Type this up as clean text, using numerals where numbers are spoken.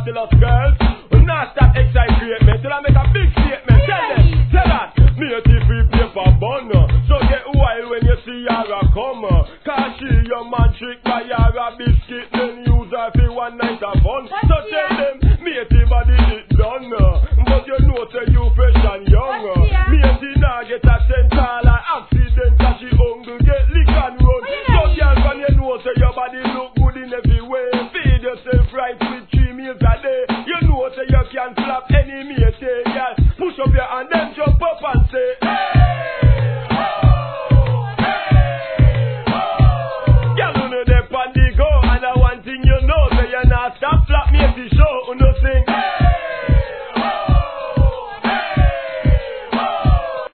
fabulous girls. Not that excitement, till I make a big statement. Tell that, me a free paper bun. So get wild when you see her come. Cause she your man trick by your